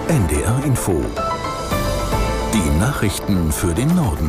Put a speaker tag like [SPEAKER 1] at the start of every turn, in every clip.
[SPEAKER 1] NDR Info. Die Nachrichten für den Norden.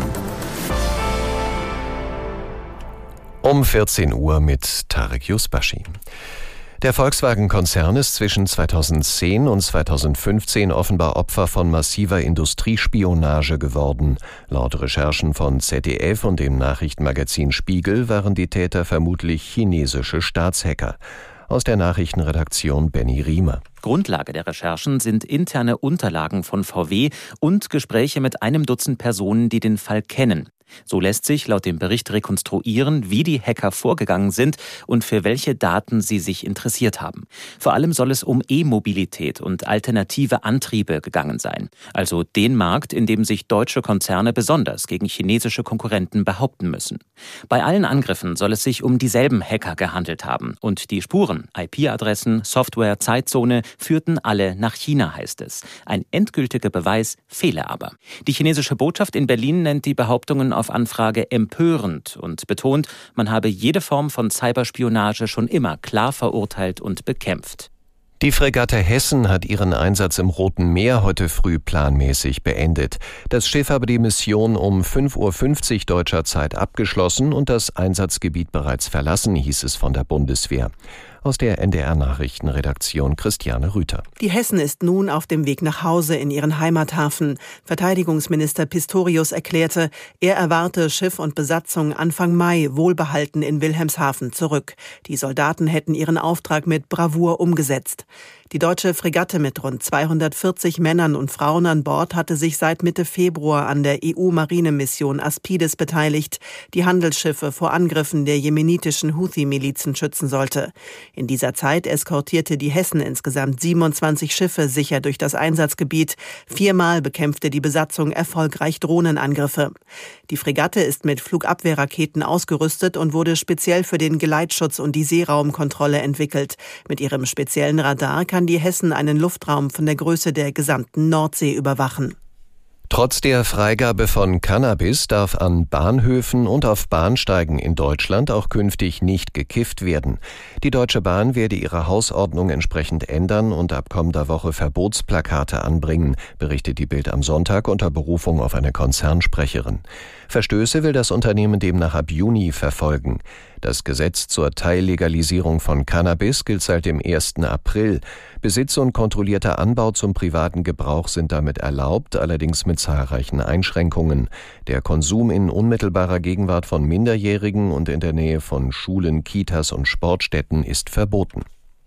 [SPEAKER 2] Um 14 Uhr mit Tarek Yusbashi. Der Volkswagen-Konzern ist zwischen 2010 und 2015 offenbar Opfer von massiver Industriespionage geworden. Laut Recherchen von ZDF und dem Nachrichtenmagazin Spiegel waren die Täter vermutlich chinesische Staatshacker. Aus der Nachrichtenredaktion Benny Riemer.
[SPEAKER 3] Grundlage der Recherchen sind interne Unterlagen von VW und Gespräche mit einem Dutzend Personen, die den Fall kennen. So lässt sich laut dem Bericht rekonstruieren, wie die Hacker vorgegangen sind und für welche Daten sie sich interessiert haben. Vor allem soll es um E-Mobilität und alternative Antriebe gegangen sein. Also den Markt, in dem sich deutsche Konzerne besonders gegen chinesische Konkurrenten behaupten müssen. Bei allen Angriffen soll es sich um dieselben Hacker gehandelt haben. Und die Spuren, IP-Adressen, Software, Zeitzone führten alle nach China, heißt es. Ein endgültiger Beweis fehle aber. Die chinesische Botschaft in Berlin nennt die Behauptungen auf Anfrage empörend und betont, man habe jede Form von Cyberspionage schon immer klar verurteilt und bekämpft.
[SPEAKER 2] Die Fregatte Hessen hat ihren Einsatz im Roten Meer heute früh planmäßig beendet. Das Schiff habe die Mission um 5:50 Uhr deutscher Zeit abgeschlossen und das Einsatzgebiet bereits verlassen, hieß es von der Bundeswehr. Aus der NDR-Nachrichtenredaktion Christiane Rüther.
[SPEAKER 4] Die Hessen ist nun auf dem Weg nach Hause in ihren Heimathafen. Verteidigungsminister Pistorius erklärte, er erwarte Schiff und Besatzung Anfang Mai wohlbehalten in Wilhelmshaven zurück. Die Soldaten hätten ihren Auftrag mit Bravour umgesetzt. Die deutsche Fregatte mit rund 240 Männern und Frauen an Bord hatte sich seit Mitte Februar an der EU-Marinemission Aspides beteiligt, die Handelsschiffe vor Angriffen der jemenitischen Houthi-Milizen schützen sollte. In dieser Zeit eskortierte die Hessen insgesamt 27 Schiffe sicher durch das Einsatzgebiet. 4-mal bekämpfte die Besatzung erfolgreich Drohnenangriffe. Die Fregatte ist mit Flugabwehrraketen ausgerüstet und wurde speziell für den Geleitschutz und die Seeraumkontrolle entwickelt. Mit ihrem speziellen Radar kann die Hessen einen Luftraum von der Größe der gesamten Nordsee überwachen.
[SPEAKER 2] Trotz der Freigabe von Cannabis darf an Bahnhöfen und auf Bahnsteigen in Deutschland auch künftig nicht gekifft werden. Die Deutsche Bahn werde ihre Hausordnung entsprechend ändern und ab kommender Woche Verbotsplakate anbringen, berichtet die Bild am Sonntag unter Berufung auf eine Konzernsprecherin. Verstöße will das Unternehmen demnach ab Juni verfolgen. Das Gesetz zur Teillegalisierung von Cannabis gilt seit dem 1. April. Besitz und kontrollierter Anbau zum privaten Gebrauch sind damit erlaubt, allerdings mit zahlreichen Einschränkungen. Der Konsum in unmittelbarer Gegenwart von Minderjährigen und in der Nähe von Schulen, Kitas und Sportstätten ist verboten.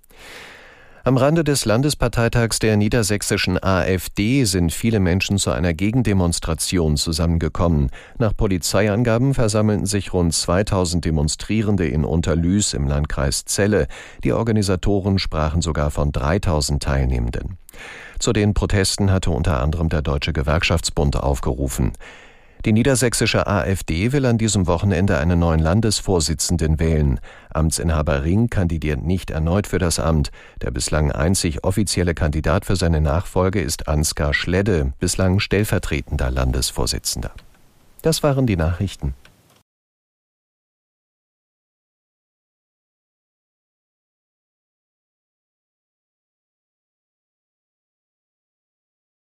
[SPEAKER 2] Am Rande des Landesparteitags der niedersächsischen AfD sind viele Menschen zu einer Gegendemonstration zusammengekommen. Nach Polizeiangaben versammelten sich rund 2000 Demonstrierende in Unterlüß im Landkreis Celle. Die Organisatoren sprachen sogar von 3000 Teilnehmenden. Zu den Protesten hatte unter anderem der Deutsche Gewerkschaftsbund aufgerufen. Die niedersächsische AfD will an diesem Wochenende einen neuen Landesvorsitzenden wählen. Amtsinhaber Ring kandidiert nicht erneut für das Amt. Der bislang einzig offizielle Kandidat für seine Nachfolge ist Ansgar Schledde, bislang stellvertretender Landesvorsitzender. Das waren die Nachrichten.